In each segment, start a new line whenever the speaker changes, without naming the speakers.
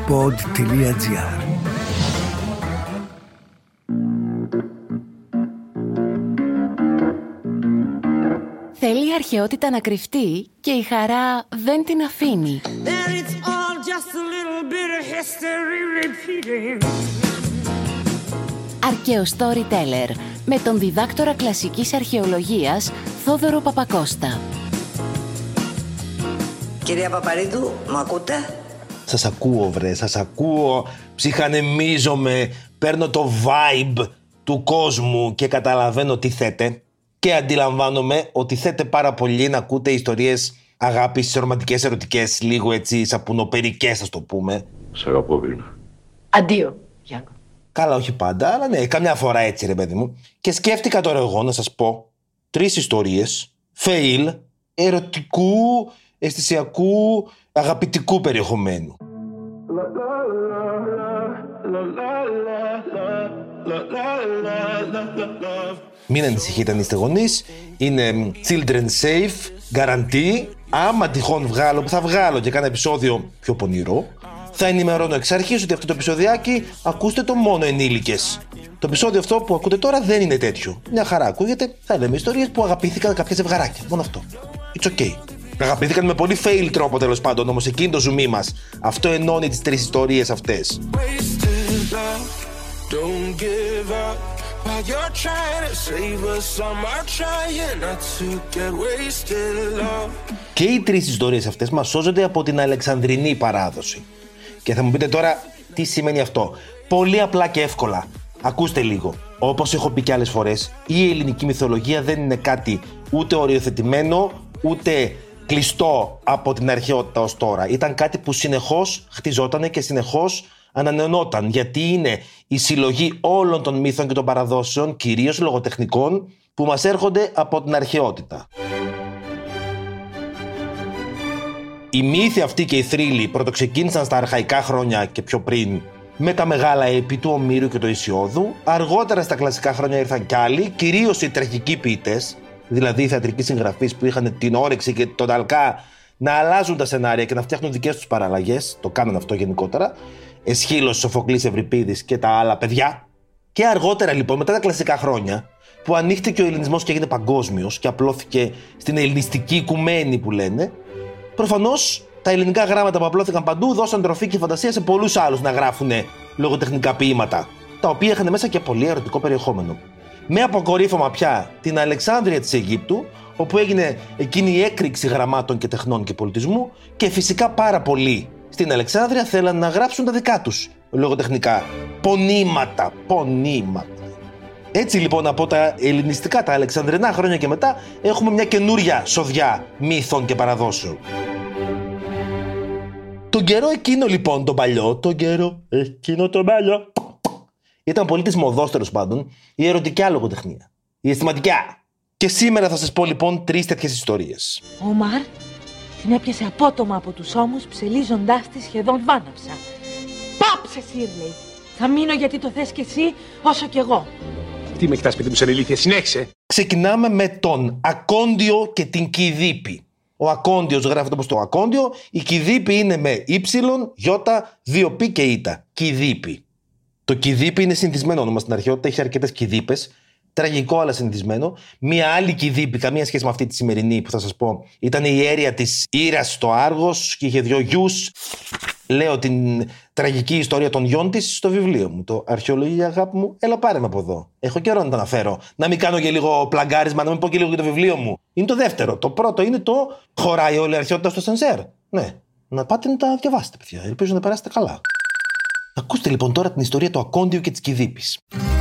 pod.gr.
Θέλει η αρχαιότητα να κρυφτεί και η χαρά δεν την αφήνει. Αρχαίο Storyteller με τον διδάκτορα κλασικής αρχαιολογίας Θόδωρο Παπακώστα.
Κυρία Παπαρίδου, μου ακούτε?
Σας ακούω βρε, σας ακούω, ψυχανεμίζομαι, παίρνω το vibe του κόσμου και καταλαβαίνω τι θέτε και αντιλαμβάνομαι ότι θέτε πάρα πολύ να ακούτε ιστορίες αγάπης, ρομαντικές, ερωτικές, λίγο έτσι σαπουνοπερικές ας το πούμε.
Σ' αγαπώ, Βίνα.
Αντίο, Γιάννο.
Καλά, όχι πάντα, αλλά ναι, καμιά φορά έτσι ρε παιδί μου. Και σκέφτηκα τώρα εγώ να σας πω 3 ιστορίες, fail, ερωτικού, αισθησιακού, αγαπητικού περιεχομένου. Μην ανησυχείτε αν είστε γονείς, είναι children safe, guarantee. Άμα τυχόν βγάλω, που θα βγάλω και κάνα επεισόδιο πιο πονηρό, θα ενημερώνω εξ αρχής ότι αυτό το επεισοδιάκι ακούστε το μόνο ενήλικες. Το επεισόδιο αυτό που ακούτε τώρα δεν είναι τέτοιο. Μια χαρά ακούγεται, θα λέμε ιστορίες που αγαπήθηκαν κάποια ζευγαράκια. Μόνο αυτό. It's okay. Αγαπήθηκαν με πολύ fail τρόπο τέλος πάντων, όμως εκείνο το ζουμί μας. Αυτό ενώνει τις 3 ιστορίες αυτές. Και οι 3 ιστορίες αυτές μας σώζονται από την Αλεξανδρινή παράδοση. Και θα μου πείτε τώρα τι σημαίνει αυτό. Πολύ απλά και εύκολα. Ακούστε λίγο. Όπως έχω πει και άλλες φορές, η ελληνική μυθολογία δεν είναι κάτι ούτε οριοθετημένο, ούτε κλειστό από την αρχαιότητα ως τώρα. Ήταν κάτι που συνεχώς χτιζότανε και συνεχώς ανανεωνόταν, γιατί είναι η συλλογή όλων των μύθων και των παραδόσεων, κυρίως λογοτεχνικών, που μας έρχονται από την αρχαιότητα. Οι μύθοι αυτοί και οι θρύλοι πρωτοξεκίνησαν στα αρχαϊκά χρόνια και πιο πριν με τα μεγάλα έπη του Ομήρου και του Ησιώδου. Αργότερα στα κλασικά χρόνια ήρθαν κι άλλοι, κυρίως οι τραγικοί ποιητές, δηλαδή οι θεατρικοί συγγραφείς που είχαν την όρεξη και τον ταλκά να αλλάζουν τα σενάρια και να φτιάχνουν δικές τους παραλλαγές. Το κάνανε αυτό γενικότερα. Εσχύλος, Σοφοκλής, Ευρυπίδης και τα άλλα παιδιά. Και αργότερα λοιπόν, μετά τα κλασικά χρόνια, που ανοίχτηκε ο ελληνισμός και έγινε παγκόσμιος και απλώθηκε στην ελληνιστική οικουμένη που λένε, προφανώς τα ελληνικά γράμματα που απλώθηκαν παντού δώσαν τροφή και φαντασία σε πολλούς άλλους να γράφουν λογοτεχνικά ποίηματα, τα οποία είχαν μέσα και πολύ ερωτικό περιεχόμενο. Με αποκορύφωμα πια την Αλεξάνδρεια της Αιγύπτου, όπου έγινε εκείνη η έκρηξη γραμμάτων και τεχνών και πολιτισμού, και φυσικά πάρα πολλοί στην Αλεξάνδρεια θέλαν να γράψουν τα δικά τους λογοτεχνικά πονήματα. Έτσι λοιπόν από τα ελληνιστικά, τα αλεξανδρινά χρόνια και μετά έχουμε μια καινούρια σοδιά μύθων και παραδόσεων. Τον καιρό εκείνο λοιπόν, τον παλιό, ήταν πολύ της μοδός τέλος πάντων η ερωτικιά λογοτεχνία, η αισθηματικιά. Και σήμερα θα σας πω λοιπόν 3 τέτοιες ιστορίες.
Ο Ομάρ την έπιασε απότομα από τους ώμους, ψελίζοντάς τη σχεδόν βάναυσα. Πάψε, Σίρλεϊ! Θα μείνω γιατί το θες κι εσύ όσο κι εγώ.
Τι με κοιτάς, παιδί μου, σαν ηλίθεια, συνέχισε.
Ξεκινάμε με τον Ακόντιο και την Κιδίπη. Ο Ακόντιος γράφεται όπως το Ακόντιο, η Κιδίπη είναι με ύψιλον, γιώτα, 2 πι και ήτα. Κιδίπη. Το Κιδίπη είναι συνηθισμένο όνομα στην αρχαιότητα, έχει αρκετές Κιδίπες. Τραγικό αλλά συνηθισμένο. Μία άλλη Κιδίπη, καμία σχέση με αυτή τη σημερινή που θα σας πω, ήταν η ιέρια της Ήρας στο Άργος και είχε 2 γιους. Λέω την τραγική ιστορία των γιών της στο βιβλίο μου. Το Αρχαιολογία, αγάπη μου, έλα πάρε με από εδώ. Έχω καιρό να τα αναφέρω. Να μην κάνω και λίγο πλαγκάρισμα, να μην πω και λίγο για το βιβλίο μου. Είναι το δεύτερο. Το πρώτο είναι το χωράει όλη η αρχαιότητα στο σενσέρ. Ναι. Να πάτε να τα διαβάσετε, παιδιά. Ελπίζω να περάσετε καλά. Ακούστε λοιπόν τώρα την ιστορία του Ακόντιου και της Κιδίπης.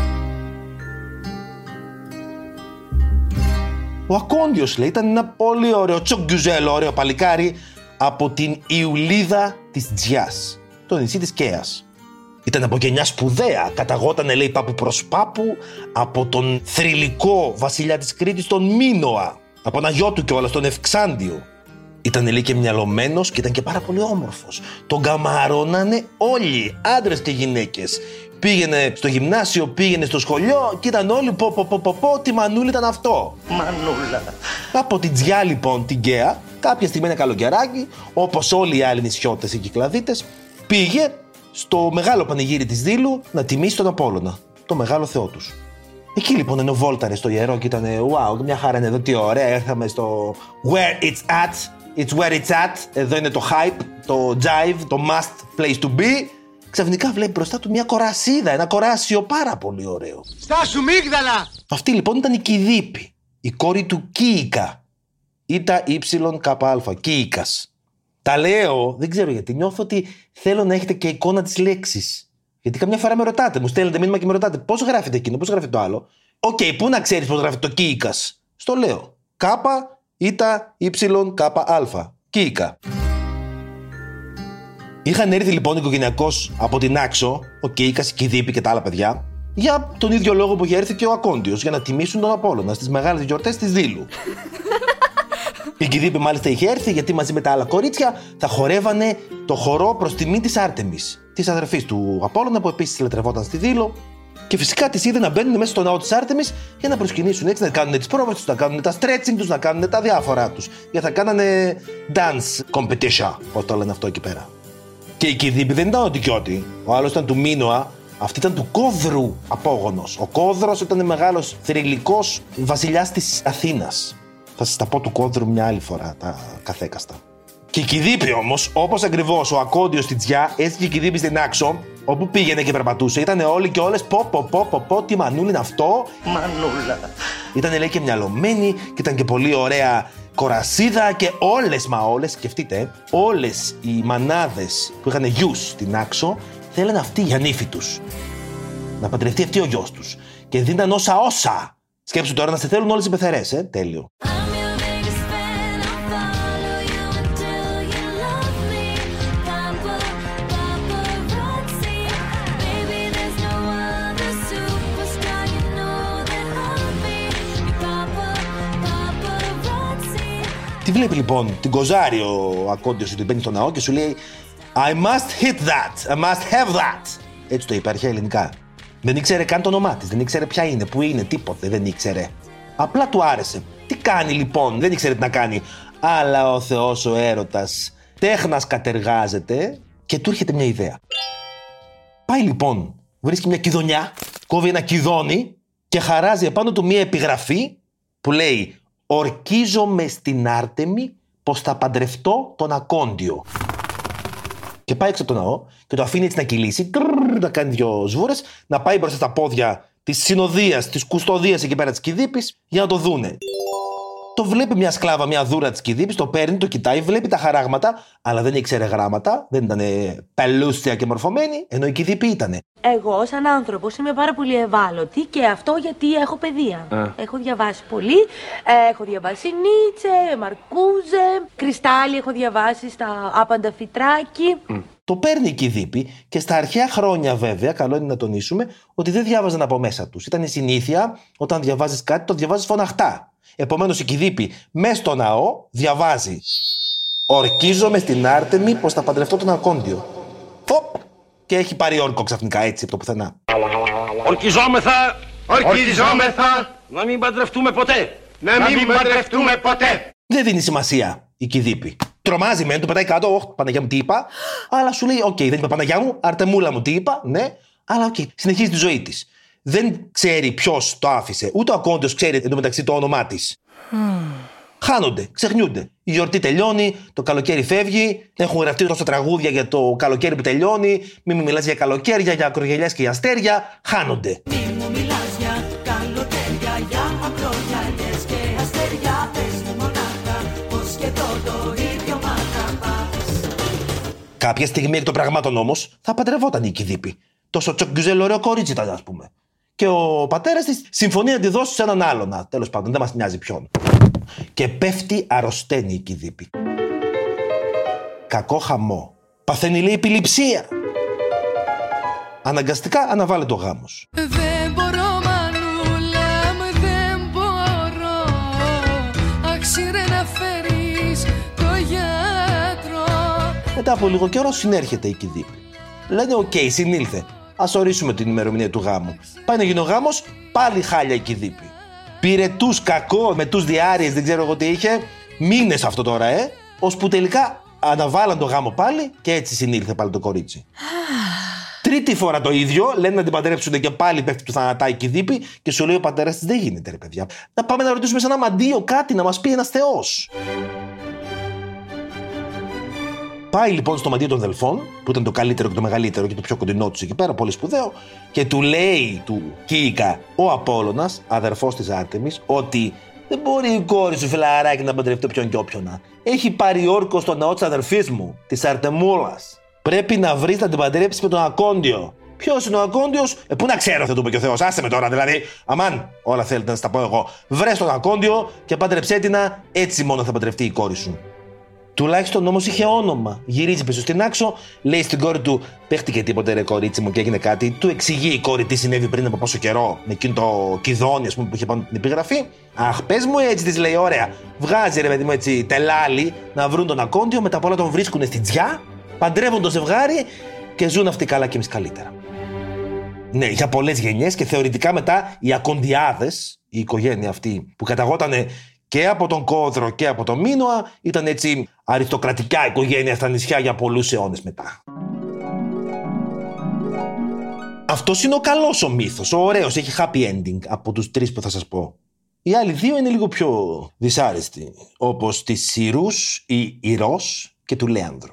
Ο Ακόντιος, λέει, ήταν ένα πολύ ωραίο τσογκιουζέλο, ωραίο παλικάρι από την Ιουλίδα της Τζιάς, το νησί της Κέας. Ήταν από γενιά σπουδαία, καταγότανε, λέει, πάπου προς πάπου από τον θρυλικό βασιλιά της Κρήτης, τον Μίνωα, από ένα γιο του κιόλας, τον Ευξάντιο. Ήταν, λέει, και μυαλωμένος και ήταν και πάρα πολύ όμορφος. Τον καμαρώνανε όλοι, άντρες και γυναίκες. Πήγαινε στο γυμνάσιο, πήγαινε στο σχολείο και ήταν όλοι πω, τι μανούλα ήταν αυτό. Μανούλα. Από την Τζιά λοιπόν, την Καία, κάποια στιγμή ένα καλοκαιράκι, όπως όλοι οι άλλοι νησιώτες ή κυκλαδίτες, πήγε στο μεγάλο πανηγύρι της Δήλου να τιμήσει τον Απόλλωνα, το μεγάλο θεό τους. Εκεί λοιπόν ενώ βόλταρε στο ιερό και ήταν wow, μια χαρά είναι εδώ, τι ωραία, έρθαμε στο where it's at, it's where it's at, εδώ είναι το hype, το jive, το must place to be. Ξαφνικά βλέπει μπροστά του μια κορασίδα, ένα κοράσιο πάρα πολύ ωραίο.
Στάσου μίγδαλα!
Αυτή λοιπόν ήταν η Κιδίπη, η κόρη του Κίικα. Ήτα ύψιλον καπα αλφα, Κίικας. Τα λέω, δεν ξέρω γιατί, νιώθω ότι θέλω να έχετε και εικόνα της λέξης. Γιατί καμιά φορά με ρωτάτε, μου στέλνετε μήνυμα και με ρωτάτε πώς γράφετε εκείνο, πώς γράφετε το άλλο. Οκ, πού να ξέρεις πώς γράφεται το Κίικας. Στο λέω. Κάπα, ήτα, ύψιλον, κάπα, αλφα. Κίικα. Είχαν έρθει λοιπόν οικογενειακώς από την Άξο, ο Κίικας, η Κιδίπη και τα άλλα παιδιά, για τον ίδιο λόγο που είχε έρθει και ο Ακόντιος, για να τιμήσουν τον Απόλλωνα στις μεγάλες γιορτές της Δήλου. Η Κιδίπη μάλιστα είχε έρθει γιατί μαζί με τα άλλα κορίτσια θα χορεύανε το χορό προς τιμή της Άρτεμις, της αδερφής του Απόλλωνα που επίσης λατρευόταν στη Δήλο. Και φυσικά τις είδε να μπαίνουν μέσα στο ναό της Άρτεμις για να προσκυνήσουν έτσι, να κάνουν τις πρόβες τους, να κάνουν τα stretching τους, να κάνουν τα διάφορά τους. Γιατί θα κάνανε dance competition, πώς το λένε αυτό εκεί πέρα. Και η Κιδίπη δεν ήταν ό,τι κι ό,τι. Ο άλλος ήταν του Μίνωα, αυτή ήταν του Κόδρου απόγονος. Ο Κόδρος ήταν μεγάλος θρυλικός βασιλιάς της Αθήνας. Θα σας τα πω του Κόδρου μια άλλη φορά, τα καθέκαστα. Και η Κιδίπη όμως, όπως ακριβώς ο Ακόντιος στην Τζιά, έτσι και η Κιδίπη στην Άξο, όπου πήγαινε και περπατούσε, ήταν όλοι και όλες πω, τι μανούλα είναι αυτό.
Μανούλα.
Ήταν λέει και μυαλωμένη και ήταν και πολύ ωραία κορασίδα και όλες, σκεφτείτε, όλες οι μανάδες που είχαν γιους στην Άξο, θέλανε αυτή για νύφη τους. Να παντρευτεί αυτή ο γιος τους. Και δίναν όσα. Σκέψου τώρα να σε θέλουν όλες οι πεθερές, τέλειο. Τι βλέπει λοιπόν την κοζάρι ο Ακόντιος ότι μπαίνει στο ναό και σου λέει I must hit that, I must have that. Έτσι το είπε αρχαία ελληνικά. Δεν ήξερε καν το όνομά της, δεν ήξερε ποια είναι, που είναι, τίποτε δεν ήξερε. Απλά του άρεσε. Τι κάνει λοιπόν, δεν ήξερε τι να κάνει. Αλλά ο Θεός ο έρωτας τέχνας κατεργάζεται και του έρχεται μια ιδέα. Πάει λοιπόν, βρίσκει μια κηδονιά, κόβει ένα κηδόνι και χαράζει επάνω του μια επιγραφή που λέει «Ορκίζομαι στην Άρτεμη πως θα παντρευτώ τον Ακόντιο». Και πάει έξω από το ναό και το αφήνει έτσι να κυλήσει, να κάνει δυο σβούρες, να πάει μπροστά στα πόδια της συνοδείας, της κουστοδείας εκεί πέρα της Κιδίπης για να το δούνε. Το βλέπει μια σκλάβα, μια δούρα της Κιδίπης, το παίρνει, το κοιτάει, βλέπει τα χαράγματα, αλλά δεν ήξερε γράμματα, δεν ήταν πελούσια και μορφωμένη, ενώ η Κιδίπη ήτανε.
Εγώ, σαν άνθρωπος, είμαι πάρα πολύ ευάλωτη και αυτό γιατί έχω παιδεία. Έχω διαβάσει πολύ. Έχω διαβάσει Νίτσε, Μαρκούζε, Κρυστάλλι, έχω διαβάσει στα άπαντα Φιτράκη.
Το παίρνει η Κιδίπη και στα αρχαία χρόνια, βέβαια, καλό είναι να τονίσουμε ότι δεν διάβαζαν από μέσα τους. Ήταν η συνήθεια, όταν διαβάζεις κάτι, το διαβάζεις φωναχτά. Επομένως η Κιδίπη μέσα στο ναό διαβάζει «Ορκίζομαι στην Άρτεμη πως θα παντρευτώ τον Ακόντιο». Φοπ! Και έχει πάρει όρκο ξαφνικά έτσι από το πουθενά.
Ορκιζόμεθα να μην παντρευτούμε ποτέ.
Δεν δίνει σημασία η Κιδίπη. Τρομάζει μεν, το πετάει κάτω, «Ωχ, Παναγιά μου τι είπα», αλλά σου λέει «Οκ, δεν είπα Παναγιά μου, Αρτεμούλα μου τι είπα», ναι, αλλά οκ, συνεχίζει τη ζωή της. Δεν ξέρει ποιος το άφησε, ούτε ο Ακόντιος ξέρει εντωμεταξύ το όνομά της. Χάνονται, ξεχνιούνται. Η γιορτή τελειώνει, το καλοκαίρι φεύγει, έχουν γραφτεί τόσα τραγούδια για το καλοκαίρι που τελειώνει, μη μου μιλάς για καλοκαίρια, για ακρογιαλιές και για αστέρια, χάνονται.
Μη μου μιλάς για καλοκαίρια, για ακρογιαλιές και αστέρια, πες μου μονάχα πως και το ίδιο μ' αγαπάς.
Κάποια στιγμή εκ των πραγμάτων όμως θα παντρευόταν η Κιδίπη. Τόσο τσοκγκουζέλο ωραίο κορίτσι ήταν, ας πούμε. Και ο πατέρας της συμφωνεί να τη δώσει σε έναν άλλον. Τέλος πάντων, δεν μας νοιάζει ποιον. Και πέφτει αρρωσταίνει η Κιδίπη. Κακό χαμό. Παθαίνει λέει επιληψία. Αναγκαστικά αναβάλλεται ο γάμος.
Δεν μπορώ μανούλα μου, δεν μπορώ. Αξίρε να φέρεις το γιατρό.
Μετά από λίγο καιρό συνέρχεται η Κιδίπη. Λένε οκ, συνήλθε. Ας ορίσουμε την ημερομηνία του γάμου. Πάει να γίνει ο γάμος, πάλι χάλια η Κιδίπη. Πήρε τους κακό με τους διάρειες, δεν ξέρω εγώ τι είχε. Μήνες αυτό τώρα, ώσπου τελικά αναβάλαν το γάμο πάλι και έτσι συνήλθε πάλι το κορίτσι. Τρίτη φορά το ίδιο, λένε να την παντρέψουν και πάλι πέφτει του θανατάει και δίπη και σου λέει ο πατέρας της δεν γίνεται ρε παιδιά. Να πάμε να ρωτήσουμε σε ένα μαντίο κάτι, να μας πει ένας θεός. Πάει λοιπόν στο μαντίο των Δελφών, που ήταν το καλύτερο και το μεγαλύτερο και το πιο κοντινό τους εκεί πέρα, πολύ σπουδαίο, και του λέει του Κίικα ο Απόλλωνας, αδερφός της Άρτεμις, ότι δεν μπορεί η κόρη σου φιλαράκι να παντρευτεί όποιον και όποιον. Έχει πάρει όρκο στο ναό της αδερφής μου, της Αρτεμούλας. Πρέπει να βρεις να την παντρέψεις με τον Ακόντιο. Ποιος είναι ο Ακόντιος? Πού να ξέρω, θα του πει και ο Θεός. Άσε με τώρα δηλαδή. Αμάν, όλα θέλετε να στα πω εγώ. Βρες τον Ακόντιο και παντρεψέ την, έτσι μόνο θα παντρευτεί η κόρη σου. Τουλάχιστον όμως είχε όνομα. Γυρίζει πίσω στην άξο, λέει στην κόρη του: παίχτηκε τίποτε ρε κορίτσι μου και έγινε κάτι. Του εξηγεί η κόρη τι συνέβη πριν από πόσο καιρό, με εκείνο το κηδόνι, ας πούμε, που είχε πάνω την επιγραφή. Αχ, πες μου έτσι, της λέει: ωραία. Βγάζει ρε παιδί μου έτσι τελάλι να βρουν τον Ακόντιο, μετά απ' όλα τον βρίσκουν στη τζιά, παντρεύουν το ζευγάρι και ζουν αυτοί καλά και εμείς καλύτερα. Ναι, για πολλές γενιές και θεωρητικά μετά οι Ακοντιάδες, η οικογένεια αυτή που καταγότανε και από τον Κόδρο και από τον Μίνωα, ήταν έτσι αριστοκρατικά οικογένεια στα νησιά για πολλούς αιώνες μετά. Αυτός είναι ο καλός ο μύθος, ο ωραίος, έχει happy ending από τους τρεις που θα σας πω. Οι άλλοι δύο είναι λίγο πιο δυσάρεστοι, όπως της Συρούς ή Ηρός και του Λέανδρου.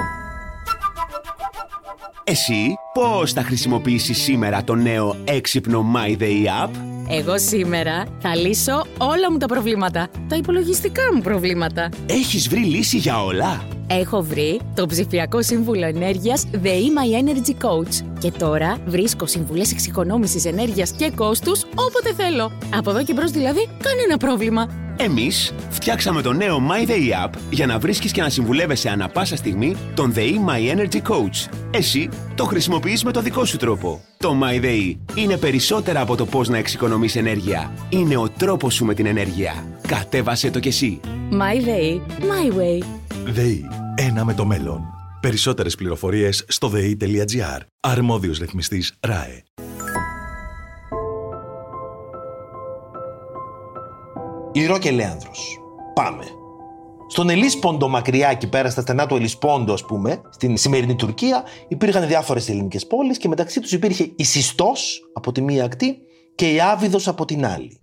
Εσύ πώς θα χρησιμοποιήσεις σήμερα το νέο έξυπνο My Day App?
Εγώ σήμερα θα λύσω όλα μου τα προβλήματα, τα υπολογιστικά μου προβλήματα.
Έχεις βρει λύση για όλα?
Έχω βρει το ψηφιακό σύμβουλο ενέργειας The My Energy Coach και τώρα βρίσκω συμβουλές εξοικονόμησης ενέργειας και κόστους όποτε θέλω. Από εδώ και μπρος δηλαδή κανένα πρόβλημα.
Εμείς φτιάξαμε το νέο My Day App για να βρίσκεις και να συμβουλεύεσαι ανά πάσα στιγμή τον The My Energy Coach. Εσύ το χρησιμοποιείς με το δικό σου τρόπο. Το My Day είναι περισσότερα από το πώς να εξοικονομείς ενέργεια. Είναι ο τρόπος σου με την ενέργεια. Κατέβασέ το κι εσύ.
My Day, my way.
ΔΕΗ. Ένα με το μέλλον. Περισσότερες πληροφορίες στο dei.gr. Αρμόδιος ρυθμιστής ΡΑΕ.
Ηρώ και Λέανδρος. Πάμε. Στον Ελίσποντο μακριά εκεί πέρα, στα στενά του Ελίσποντο, ας πούμε, στην σημερινή Τουρκία, υπήρχαν διάφορες ελληνικές πόλεις και μεταξύ τους υπήρχε η Sistός από τη μία ακτή και η Άβυδος από την άλλη.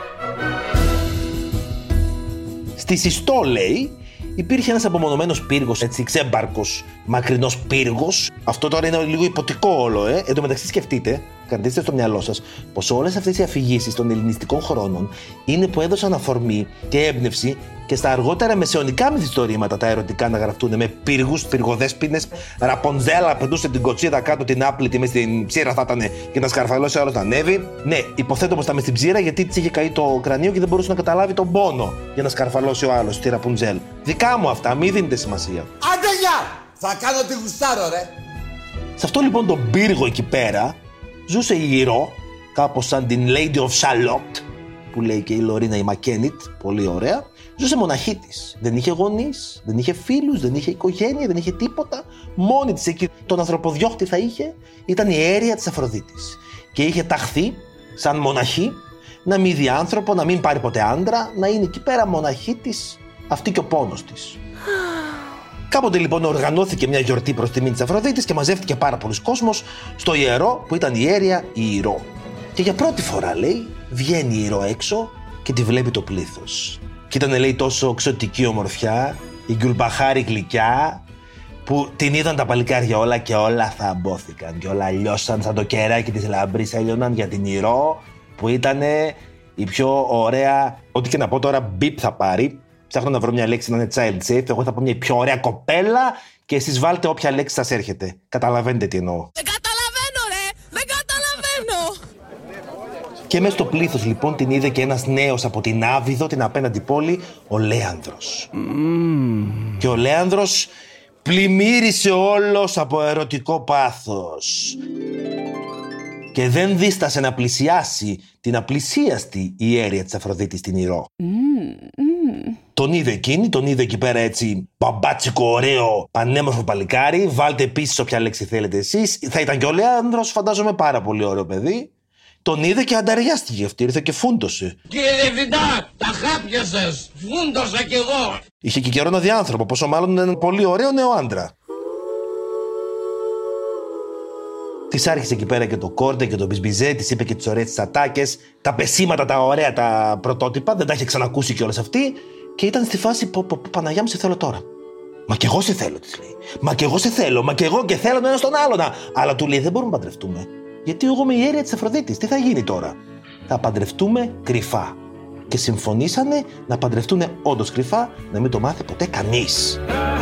Στη Sistό, λέει, υπήρχε ένας απομονωμένος πύργος, έτσι, ξέμπαρκος, μακρινός πύργος. Αυτό τώρα είναι λίγο υποτικό όλο, Εν τω μεταξύ σκεφτείτε, κρατήστε στο μυαλό σας, πως όλες αυτές οι αφηγήσεις των ελληνιστικών χρόνων είναι που έδωσαν αφορμή και έμπνευση και στα αργότερα μεσαιωνικά μυθιστορήματα τα ερωτικά να γραφτούν με πύργους, πυργοδέσποινες, Ραποντζέλα πετούσε την κοτσίδα κάτω την άπλητη μες στην ψήρα θα ήταν και να σκαρφαλώσει άλλος να ανέβει. Ναι, υποθέτω πως ήταν μες στην ψήρα γιατί της είχε καεί το κρανίο και δεν μπορούσε να καταλάβει τον πόνο για να σκαρφαλώσει ο άλλος τη Ραποντζέλ. Δικά μου αυτά, μην δίνετε σημασία.
Άντε γεια! Θα κάνω τη γουστάρω ρε!
Σε αυτό λοιπόν τον πύργο εκεί πέρα ζούσε η Ηρώ, κάπως σαν την Lady of Shalott, που λέει και η Λορίνα η Μακένιτ, πολύ ωραία. Ζούσε μοναχή της. Δεν είχε γονείς, δεν είχε φίλους, δεν είχε οικογένεια, δεν είχε τίποτα. Μόνη της εκεί, τον ανθρωποδιώχτη θα είχε, ήταν η αίρια της Αφροδίτης. Και είχε ταχθεί σαν μοναχή να μην δει άνθρωπο, να μην πάρει ποτέ άντρα, να είναι εκεί πέρα μοναχή της, αυτή και ο πόνος της. Κάποτε λοιπόν οργανώθηκε μια γιορτή προς τιμή της Αφροδίτης και μαζεύτηκε πάρα πολλοί κόσμος στο ιερό που ήταν η αίρια η Ηρώ. Και για πρώτη φορά, λέει, βγαίνει η Ηρώ έξω και τη βλέπει το πλήθος. Και ήταν, λέει, τόσο εξωτική ομορφιά, η Γκουλμπαχάρη γλυκιά, που την είδαν τα παλικάρια όλα και όλα θαμπόθηκαν. Και όλα λιώσαν σαν το κεράκι της λαμπρής, έλειωναν για την Ηρώ, που ήταν η πιο ωραία. Ό,τι και να πω τώρα, μπιπ θα πάρει. Ψάχνω να βρω μια λέξη να είναι child safe. Εγώ θα πω μια πιο ωραία κοπέλα και εσείς βάλτε όποια λέξη σας έρχεται. Καταλαβαίνετε τι εννοώ.
Δεν καταλαβαίνω, ρε! Δεν καταλαβαίνω!
Και μέσα στο πλήθος λοιπόν την είδε και ένας νέος από την Άβυδο, την απέναντι πόλη, ο Λέανδρος. Και ο Λέανδρος πλημμύρισε όλος από ερωτικό πάθος. Και δεν δίστασε να πλησιάσει την απλησίαστη ιέρια της Αφροδίτης την Ηρώ. Τον είδε εκείνη, τον είδε εκεί πέρα έτσι μπαμπάτσικο, ωραίο, πανέμορφο παλικάρι. Βάλτε επίσης όποια λέξη θέλετε εσείς. Θα ήταν και ο Λέανδρος, φαντάζομαι, πάρα πολύ ωραίο παιδί. Τον είδε και ανταριάστηκε αυτή, ήρθε και φούντωσε.
Κύριε Διευθυντά, τα χάπια σας, φούντωσα κι εγώ.
Είχε και καιρό να δει άνθρωπο, πόσο μάλλον έναν πολύ ωραίο νέο άντρα. Της άρχισε εκεί πέρα και το κόρτε και το μπισμπιζέ, της είπε και τις ωραίες τις ατάκες, τα πεσήματα, τα ωραία, τα πρωτότυπα, δεν τα είχε ξανακούσει κιόλας αυτή και ήταν στη φάση Παναγιά μου, σε θέλω τώρα. Μα κι εγώ σε θέλω, της λέει. Μα κι εγώ σε θέλω, μα κι εγώ και θέλω τον ένα στον άλλον. Αλλά του λέει δεν μπορούμε να παντρευτούμε. Γιατί εγώ είμαι η αίρια της Αφροδίτης, τι θα γίνει τώρα? Θα παντρευτούμε κρυφά. Και συμφωνήσανε να παντρευτούν όντως κρυφά, να μην το μάθει ποτέ κανείς.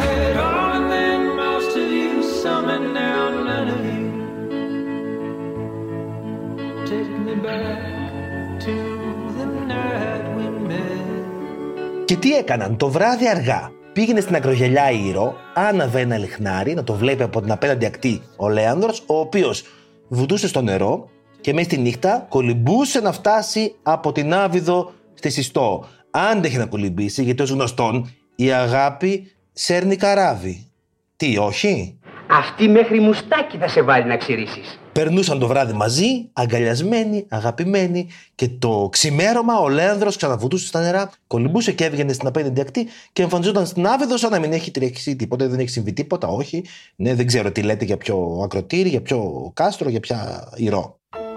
Και τι έκαναν? Το βράδυ αργά πήγαινε στην ακρογελιά η Ηρώ, άναβε ένα λιχνάρι να το βλέπει από την απέναντι ακτή ο Λέανδρος, ο οποίος βουτούσε στο νερό και μέσα στη νύχτα κολυμπούσε να φτάσει από την Άβυδο στη Συστό. Άντεχε να κολυμπήσει, γιατί ως γνωστόν η αγάπη σέρνει καράβι. Τι, όχι?
Αυτή μέχρι μουστάκι θα σε βάλει να ξυρίσεις.
Περνούσαν το βράδυ μαζί, αγκαλιασμένοι, αγαπημένοι, και το ξημέρωμα ο Λέανδρος ξαναβουτούσε στα νερά, κολυμπούσε και έβγαινε στην απέναντι ακτή και εμφανιζόταν στην Άβυδο σαν να μην έχει τρέξει τίποτα, δεν έχει συμβεί τίποτα, όχι. Ναι, δεν ξέρω τι λέτε για ποιο ακροτήρι, για ποιο κάστρο, για ποια Ηρώ.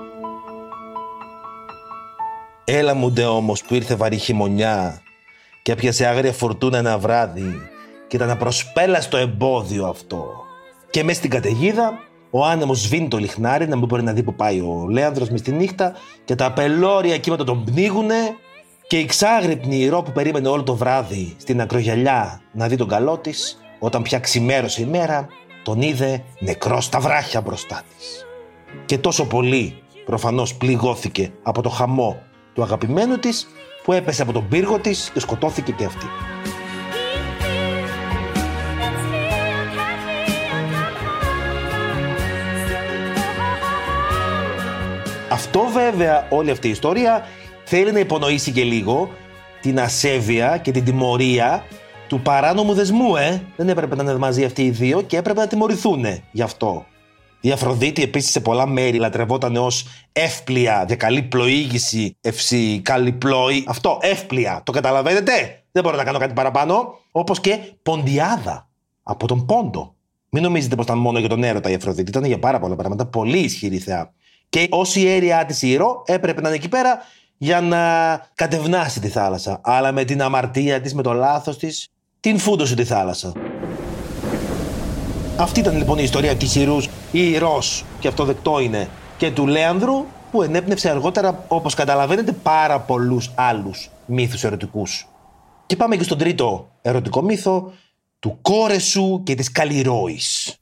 Έλα μου ντε όμως που ήρθε βαρύ χειμωνιά και έπιασε άγρια φορτούνα ένα βράδυ και ήταν απροσπέλαστο εμπόδιο αυτό. Και μέσα στην καταιγίδα ο άνεμος σβήνει το λιχνάρι να μην μπορεί να δει που πάει ο Λέανδρος μες τη νύχτα και τα πελώρια κύματα τον πνίγουνε και η ξάγρυπνη Ηρώ που περίμενε όλο το βράδυ στην ακρογιαλιά να δει τον καλό της, όταν πια ξημέρωσε η μέρα, τον είδε νεκρό στα βράχια μπροστά της. Και τόσο πολύ προφανώς πληγώθηκε από το χαμό του αγαπημένου της που έπεσε από τον πύργο της και σκοτώθηκε και αυτή. Αυτό βέβαια, όλη αυτή η ιστορία θέλει να υπονοήσει και λίγο την ασέβεια και την τιμωρία του παράνομου δεσμού, Δεν έπρεπε να είναι μαζί αυτοί οι δύο και έπρεπε να τιμωρηθούν γι' αυτό. Η Αφροδίτη επίσης σε πολλά μέρη λατρευόταν ως εύπλια, για καλή πλοήγηση, καλή πλόη. Αυτό, εύπλια, το καταλαβαίνετε? Δεν μπορώ να κάνω κάτι παραπάνω. Όπως και ποντιάδα, από τον πόντο. Μην νομίζετε πως ήταν μόνο για τον έρωτα η Αφροδίτη, ήταν για πάρα πολλά πράγματα, πολύ ισχυρή θεά. Και ως η αίριά της η Ηρώ έπρεπε να είναι εκεί πέρα για να κατευνάσει τη θάλασσα. Αλλά με την αμαρτία της, με το λάθος της, την φούντωσε τη θάλασσα. Αυτή ήταν λοιπόν η ιστορία της Ηρούς ή Ηρώς, και αυτό δεκτό είναι, και του Λέανδρου, που ενέπνευσε αργότερα, όπως καταλαβαίνετε, πάρα πολλούς άλλους μύθους ερωτικούς. Και πάμε και στον τρίτο ερωτικό μύθο, του Κόρεσου και της Καλλιρόης.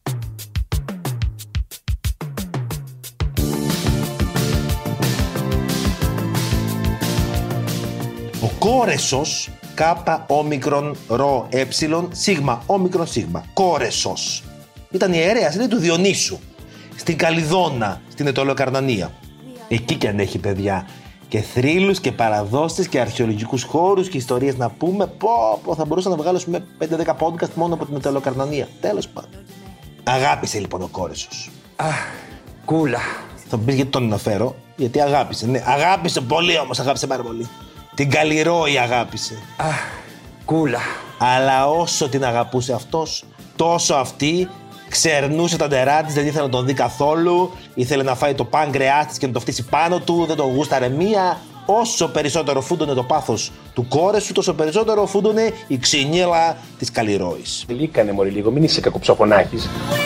Ο Κόρεσος, κάπα όμικρον ρο έψιλον σίγμα όμικρον σίγμα, Κόρεσος, ήταν η ιερέας, είναι του Διονύσου, στην Καλιδόνα, στην Αιτωλοκαρνανία. Εκεί και αν έχει, παιδιά, και θρύλους και παραδόσεις και αρχαιολογικούς χώρους και ιστορίες να πούμε, θα μπορούσα να βγάλω 5-10 podcast μόνο από την Αιτωλοκαρνανία. Τέλος πάντων. Αγάπησε λοιπόν ο Κόρεσος.
Κούλα.
Θα μου πεις γιατί τον αναφέρω? Γιατί αγάπησε. Ναι, αγάπησε πολύ όμως, αγάπησε πάρα πολύ. Την Καλλιρόη αγάπησε.
Κούλα.
Αλλά όσο την αγαπούσε αυτός, τόσο αυτή ξερνούσε τα ντερά της, δεν ήθελε να τον δει καθόλου. Ήθελε να φάει το πάγκρεάς της και να το φτύσει πάνω του, δεν τον γούσταρε μία. Όσο περισσότερο φούντωνε το πάθος του Κόρεσου, τόσο περισσότερο φούντωνε η ξυνήλα της Καλλιρόης.
Λύκανε μωρή λίγο, μην είσαι κακοψοφωνάκης.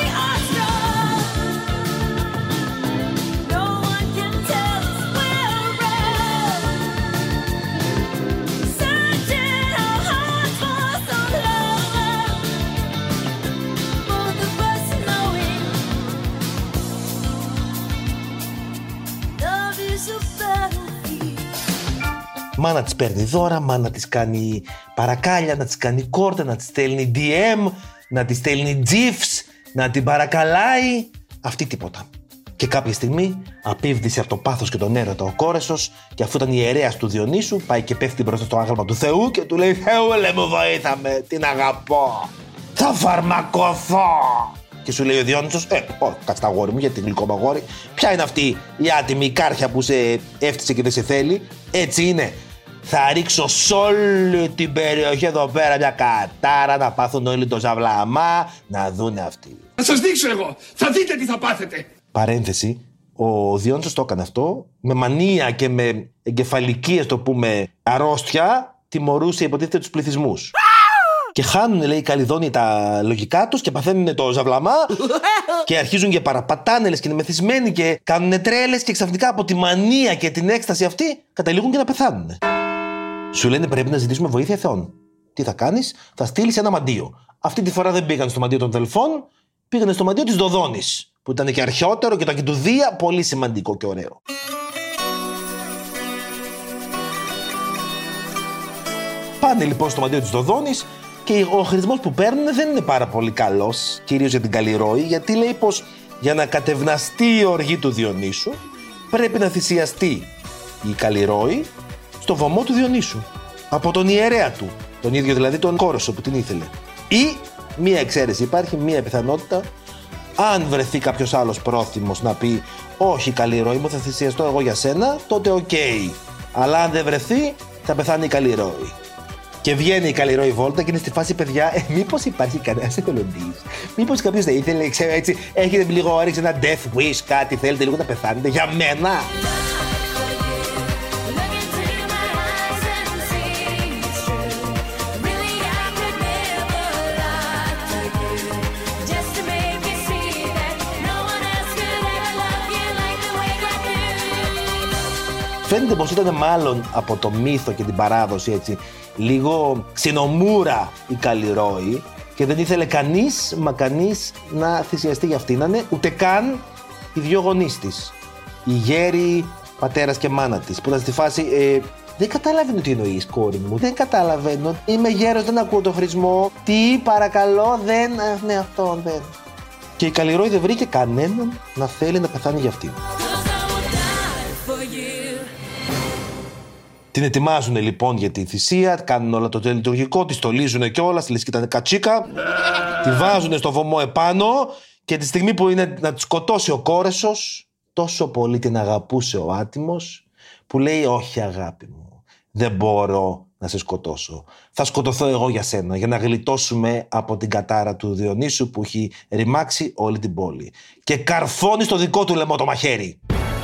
Μάνα της παίρνει δώρα, μάνα της κάνει παρακάλια, να της κάνει κόρτα, να της στέλνει DM, να της στέλνει GIFs, να την παρακαλάει. Αυτή τίποτα. Και κάποια στιγμή απίβδησε από το πάθος και τον έρωτα ο Κόρεσος, και αφού ήταν ιερέας του Διονύσου, πάει και πέφτει μπροστά στο άγαλμα του Θεού και του λέει: Θεούλε μου, βοήθαμε, την αγαπώ, θα φαρμακωθώ. Και σου λέει ο Διόνυσος: κάτσε τα αγόρι μου, γιατί γλυκό αγόρι. Ποια είναι αυτή η άτιμη κάρχια που σε έφτιασε και δεν σε θέλει? Έτσι είναι. Θα ρίξω σε όλη την περιοχή εδώ πέρα μια κατάρα, να πάθουν όλοι το ζαβλαμά, να δούνε αυτοί.
Θα σας δείξω εγώ. Θα δείτε τι θα πάθετε.
Παρένθεση, ο Διόνυσος το έκανε αυτό, με μανία και με εγκεφαλική, ας το πούμε, αρρώστια, τιμωρούσε υποτίθεται τους πληθυσμούς. Και χάνουν, λέει, οι Καλιδόνοι τα λογικά τους και παθαίνουν το ζαβλαμά και αρχίζουν και παραπατάνε, λες, και είναι μεθυσμένοι και κάνουν τρέλες και ξαφνικά από τη μανία και την έκσταση αυτή καταλήγουν και να πεθάνουν. Σου λένε πρέπει να ζητήσουμε βοήθεια θεών. Τι θα κάνεις? Θα στείλεις ένα μαντίο. Αυτή τη φορά δεν πήγαν στο μαντίο των Δελφών, πήγαν στο μαντίο της Δοδόνης, που ήταν και αρχαιότερο και ήταν και του Δία, πολύ σημαντικό και ωραίο. Πάνε λοιπόν στο μαντίο της Δοδόνης και ο χρησμός που παίρνουν δεν είναι πάρα πολύ καλός, κυρίως για την Καλλιρόη, γιατί λέει πως για να κατευναστεί η οργή του Διονύσου πρέπει να θυσιαστεί η Καλλιρόη στο βωμό του Διονύσου από τον ιερέα του, τον ίδιο δηλαδή τον Κόρεσο που την ήθελε. Ή μία εξαίρεση, υπάρχει μία πιθανότητα, αν βρεθεί κάποιος άλλος πρόθυμος να πει όχι Καλλιρόη μου, θα θυσιαστώ εγώ για σένα, τότε οκ. Αλλά αν δεν βρεθεί θα πεθάνει η Καλλιρόη. Και βγαίνει η Καλλιρόη βόλτα και είναι στη φάση, παιδιά, μήπως υπάρχει κανένας εθελοντής? Μήπως κάποιος δεν ήθελε, ξέρω έτσι, έχετε λίγο όρεξη, ένα death wish, κάτι, θέλετε λίγο να πεθάνετε για μένα? Φαίνεται πως ήταν μάλλον από το μύθο και την παράδοση, έτσι, λίγο ξινομούρα η Καλλιρόη και δεν ήθελε κανείς, μα κανείς να θυσιαστεί για αυτήν, ούτε καν οι δυο γονείς της, η γέρη πατέρας και μάνα της, που ήταν στη φάση δεν καταλαβαίνω τι εννοείς, κόρη μου, δεν καταλαβαίνω, είμαι γέρος, δεν ακούω το χρησμό, τι, παρακαλώ, δεν, ναι, αυτό δεν. Και η Καλλιρόη δεν βρήκε κανέναν να θέλει να πεθάνει για αυτήν. Την ετοιμάζουν λοιπόν για τη θυσία, κάνουν όλα το λειτουργικό, τη στολίζουν κιόλας, λες και ήταν κατσίκα, τη βάζουν στο βωμό επάνω και τη στιγμή που είναι να τη σκοτώσει ο Κόρεσος, τόσο πολύ την αγαπούσε ο άτιμος, που λέει όχι αγάπη μου, δεν μπορώ να σε σκοτώσω. Θα σκοτωθώ εγώ για σένα, για να γλιτώσουμε από την κατάρα του Διονύσου που έχει ρημάξει όλη την πόλη. Και καρφώνει στο δικό του λαιμό το μαχαίρι.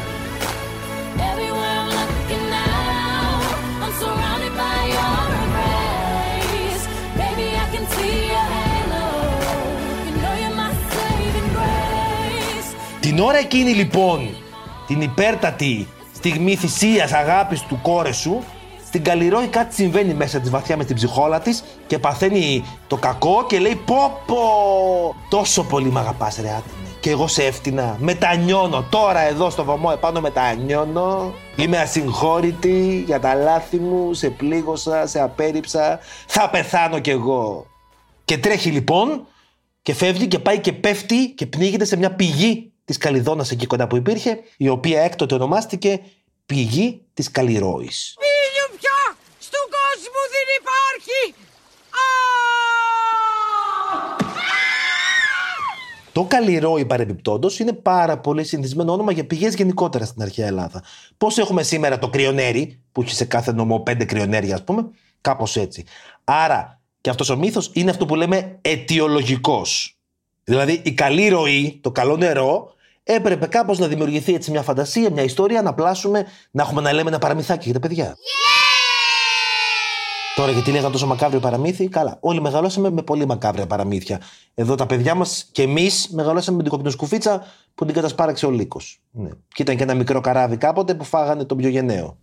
Την ώρα εκείνη λοιπόν, την υπέρτατη στιγμή θυσίας αγάπης του Κόρεσου, στην Καλλιρόη κάτι συμβαίνει μέσα της βαθιά με την ψυχόλα της και παθαίνει το κακό και λέει πω τόσο πολύ μ' αγαπάς ρε άτιμε και εγώ σε έφτινα, μετανιώνω τώρα εδώ στο βωμό επάνω, μετανιώνω, είμαι ασυγχώρητη για τα λάθη μου, σε πλήγωσα, σε απέρριψα, θα πεθάνω κι εγώ. Και τρέχει λοιπόν και φεύγει και πάει και πέφτει και πνίγεται σε μια πηγή της Καλιδόνας εκεί κοντά που υπήρχε, η οποία έκτοτε ονομάστηκε πηγή της Καλλιρόης.
Ήλιου πια στον κόσμο δεν υπάρχει!
Το Καλλιρόη παρεμπιπτόντως είναι πάρα πολύ συνηθισμένο όνομα για πηγές γενικότερα στην αρχαία Ελλάδα. Πώς έχουμε σήμερα το κρυονέρι, που έχει σε κάθε νομό 5 κρυονέρια ας πούμε, κάπως έτσι. Άρα και αυτός ο μύθος είναι αυτό που λέμε αιτιολογικός. Δηλαδή η καλή ροή, το καλό νερό, έπρεπε κάπως να δημιουργηθεί έτσι μια φαντασία, μια ιστορία, να πλάσουμε, να έχουμε να λέμε ένα παραμυθάκι για τα παιδιά. Τώρα γιατί λέγανε τόσο μακάβριο παραμύθι, καλά. Όλοι μεγαλώσαμε με πολύ μακάβρια παραμύθια. Εδώ τα παιδιά μας και εμείς μεγαλώσαμε με την κοκκινοσκουφίτσα που την κατασπάραξε ο λύκος. Ναι. Και ήταν και ένα μικρό καράβι κάποτε που φάγανε τον πιο γενναίο.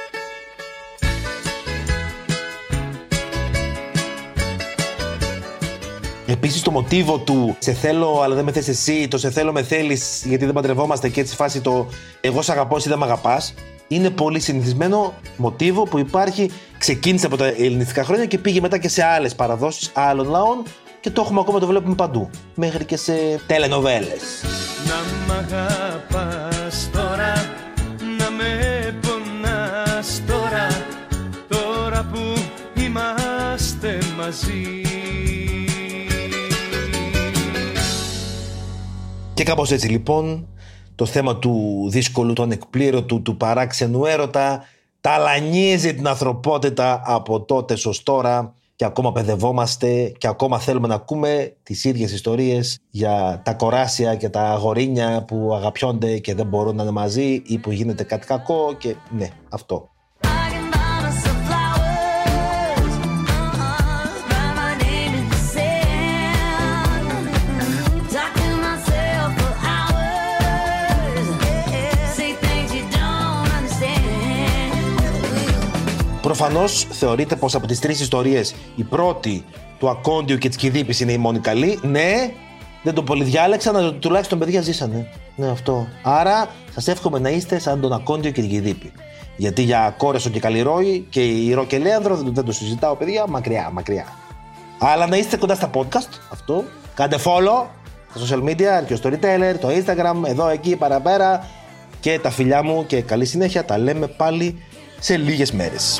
Επίσης το μοτίβο του «σε θέλω αλλά δεν με θες εσύ», το «σε θέλω με θέλεις γιατί δεν παντρευόμαστε» και έτσι φάση το «εγώ σ' αγαπώ εσύ δεν μ' αγαπάς», είναι πολύ συνηθισμένο μοτίβο που υπάρχει, ξεκίνησε από τα ελληνιστικά χρόνια και πήγε μετά και σε άλλες παραδόσεις άλλων λαών και το έχουμε ακόμα, το βλέπουμε παντού, μέχρι και σε τελενοβέλες.
Να μ' αγαπάς τώρα, να με πονάς τώρα, τώρα που είμαστε μαζί.
Και κάπως έτσι λοιπόν το θέμα του δύσκολου, του ανεκπλήρωτου, του παράξενου έρωτα ταλανίζει την ανθρωπότητα από τότε ως τώρα και ακόμα παιδευόμαστε και ακόμα θέλουμε να ακούμε τις ίδιες ιστορίες για τα κοράσια και τα αγορίνια που αγαπιόνται και δεν μπορούν να είναι μαζί ή που γίνεται κάτι κακό και ναι, αυτό. Προφανώς θεωρείται πως από τις τρεις ιστορίες η πρώτη του Ακόντιου και της Κηδείπης είναι η μόνη καλή. Ναι, δεν το πολυδιάλεξαν, αλλά τουλάχιστον παιδιά ζήσανε. Ναι, αυτό. Άρα σας εύχομαι να είστε σαν τον Ακόντιο και την Κηδείπη. Γιατί για Κόρεσο και Καλλιρόη και η Ρο και Λέανδρο δεν το συζητάω, παιδιά, μακριά. Αλλά να είστε κοντά στα podcast, αυτό. Κάντε follow στα social media, Archeo Storyteller, το Instagram, εδώ, εκεί, παραπέρα. Και τα φιλιά μου και καλή συνέχεια. Τα λέμε πάλι σε λίγες μέρες.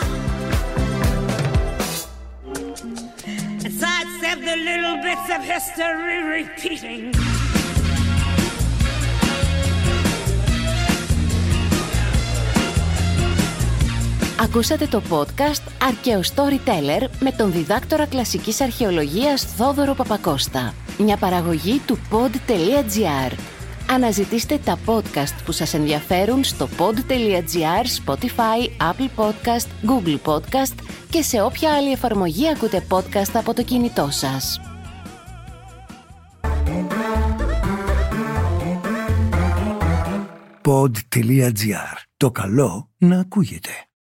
Ακούσατε το podcast Archeo Storyteller με τον διδάκτορα κλασικής αρχαιολογίας Θόδωρο Παπακώστα. Μια παραγωγή του pod.gr. Αναζητήστε τα podcast που σας ενδιαφέρουν στο pod.gr, Spotify, Apple Podcast, Google Podcast και σε όποια άλλη εφαρμογή ακούτε podcast από το κινητό σας.
Pod.gr. Το καλό να ακούγεται.